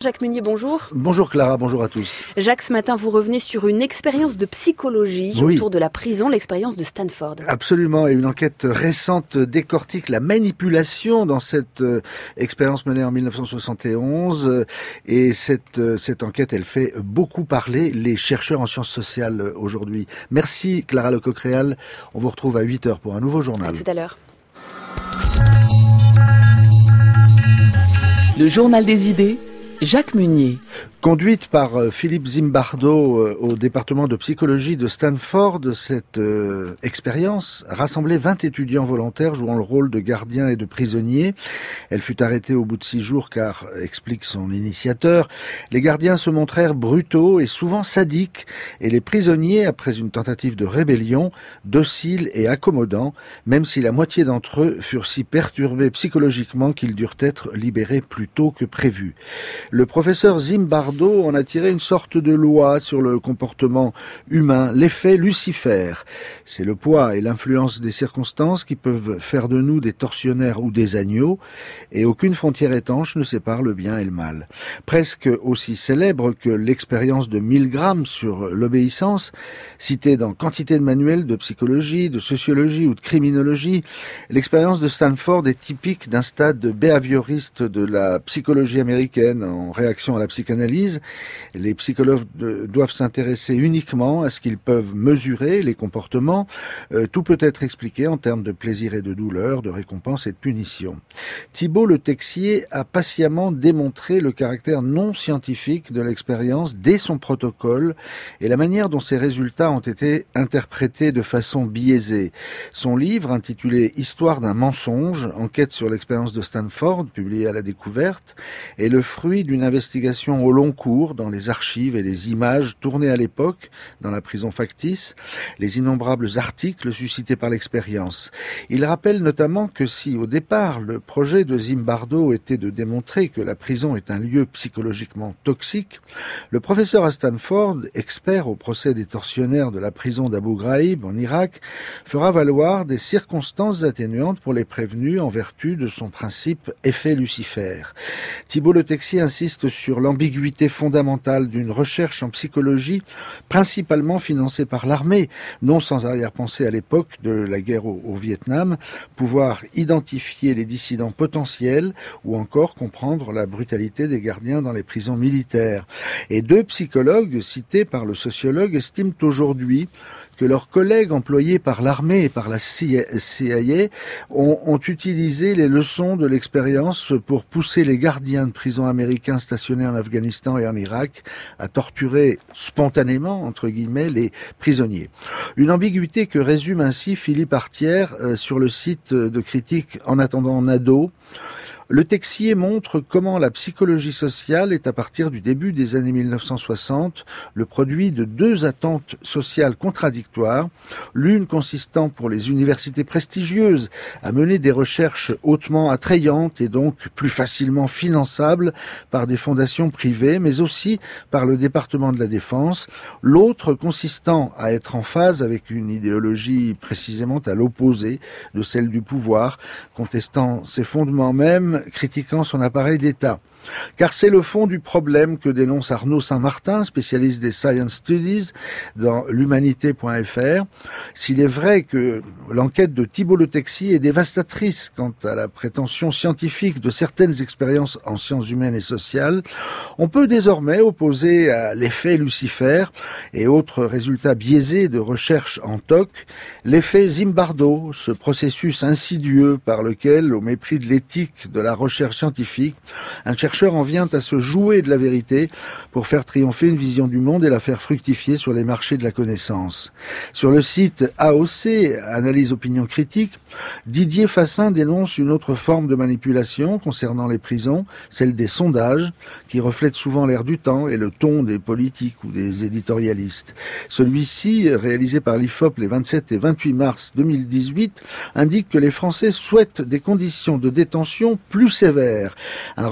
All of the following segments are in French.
Jacques Munier, bonjour. Bonjour Clara, bonjour à tous. Jacques, ce matin, vous revenez sur une expérience de psychologie autour de la prison, l'expérience de Stanford. Absolument, et une enquête récente décortique la manipulation dans cette expérience menée en 1971. Et cette enquête, elle fait beaucoup parler les chercheurs en sciences sociales aujourd'hui. Merci Clara Lecoq-Réal. On vous retrouve à 8h pour un nouveau journal. À tout à l'heure. Le journal des idées, Jacques Munier. Conduite par Philippe Zimbardo au département de psychologie de Stanford, cette expérience rassemblait 20 étudiants volontaires jouant le rôle de gardiens et de prisonniers. Elle fut arrêtée au bout de 6 jours car, explique son initiateur, les gardiens se montrèrent brutaux et souvent sadiques et les prisonniers, après une tentative de rébellion, dociles et accommodants, même si la moitié d'entre eux furent si perturbés psychologiquement qu'ils durent être libérés plus tôt que prévu. Le professeur Zimbardo en a tiré une sorte de loi sur le comportement humain, l'effet Lucifer. C'est le poids et l'influence des circonstances qui peuvent faire de nous des tortionnaires ou des agneaux, et aucune frontière étanche ne sépare le bien et le mal. Presque aussi célèbre que l'expérience de Milgram sur l'obéissance, citée dans quantité de manuels de psychologie, de sociologie ou de criminologie, l'expérience de Stanford est typique d'un stade behavioriste de la psychologie américaine en réaction à la psychanalyse. Les psychologues doivent s'intéresser uniquement à ce qu'ils peuvent mesurer, les comportements. Tout peut être expliqué en termes de plaisir et de douleur, de récompense et de punition. Thibault Le Texier a patiemment démontré le caractère non scientifique de l'expérience dès son protocole et la manière dont ses résultats ont été interprétés de façon biaisée. Son livre, intitulé « Histoire d'un mensonge », enquête sur l'expérience de Stanford, publié à La Découverte, est le fruit d'une investigation au long cours dans les archives et les images tournées à l'époque dans la prison factice, les innombrables articles suscités par l'expérience. Il rappelle notamment que si au départ le projet de Zimbardo était de démontrer que la prison est un lieu psychologiquement toxique, le professeur à Stanford, expert au procès des tortionnaires de la prison d'Abu Ghraib en Irak, fera valoir des circonstances atténuantes pour les prévenus en vertu de son principe effet Lucifer. Thibault Le Texier insiste sur l'ambiguïté fondamentale d'une recherche en psychologie principalement financée par l'armée, non sans arrière-pensée à l'époque de la guerre au Vietnam, pouvoir identifier les dissidents potentiels ou encore comprendre la brutalité des gardiens dans les prisons militaires. Et 2 psychologues cités par le sociologue estiment aujourd'hui que leurs collègues employés par l'armée et par la CIA ont utilisé les leçons de l'expérience pour pousser les gardiens de prison américains stationnés en Afghanistan et en Irak à torturer spontanément, entre guillemets, les prisonniers. Une ambiguïté que résume ainsi Philippe Artière sur le site de critique En attendant Nadeau. Le Texier montre comment la psychologie sociale est à partir du début des années 1960 le produit de 2 attentes sociales contradictoires, l'une consistant pour les universités prestigieuses à mener des recherches hautement attrayantes et donc plus facilement finançables par des fondations privées, mais aussi par le département de la Défense, l'autre consistant à être en phase avec une idéologie précisément à l'opposé de celle du pouvoir, contestant ses fondements même, critiquant son appareil d'État. Car c'est le fond du problème que dénonce Arnaud Saint-Martin, spécialiste des Science Studies, dans l'humanité.fr. S'il est vrai que l'enquête de Thibault Le Texier est dévastatrice quant à la prétention scientifique de certaines expériences en sciences humaines et sociales, on peut désormais opposer à l'effet Lucifer et autres résultats biaisés de recherche en TOC, l'effet Zimbardo, ce processus insidieux par lequel, au mépris de l'éthique de la recherche scientifique, un chercheur en vient à se jouer de la vérité pour faire triompher une vision du monde et la faire fructifier sur les marchés de la connaissance. Sur le site AOC, Analyse Opinion Critique, Didier Fassin dénonce une autre forme de manipulation concernant les prisons, celle des sondages, qui reflètent souvent l'air du temps et le ton des politiques ou des éditorialistes. Celui-ci, réalisé par l'IFOP les 27 et 28 mars 2018, indique que les Français souhaitent des conditions de détention plus sévères, un retournement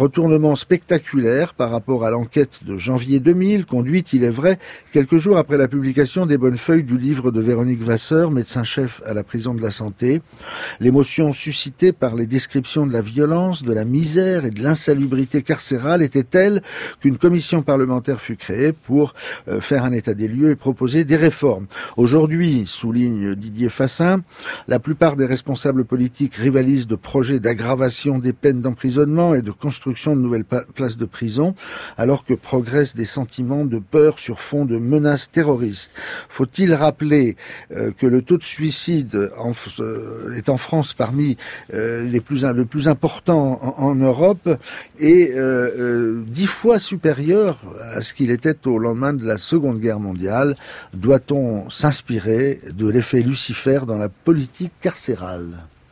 mouvement spectaculaire par rapport à l'enquête de janvier 2000, conduite, il est vrai, quelques jours après la publication des bonnes feuilles du livre de Véronique Vasseur, médecin-chef à la prison de la Santé. L'émotion suscitée par les descriptions de la violence, de la misère et de l'insalubrité carcérale était telle qu'une commission parlementaire fut créée pour faire un état des lieux et proposer des réformes. Aujourd'hui, souligne Didier Fassin, la plupart des responsables politiques rivalisent de projets d'aggravation des peines d'emprisonnement et de construction de nouvelles places de prison, alors que progressent des sentiments de peur sur fond de menaces terroristes. Faut-il rappeler que le taux de suicide est en France parmi le plus important en Europe et 10 fois supérieur à ce qu'il était au lendemain de la Seconde Guerre mondiale. Doit-on s'inspirer de l'effet Lucifer dans la politique carcérale ?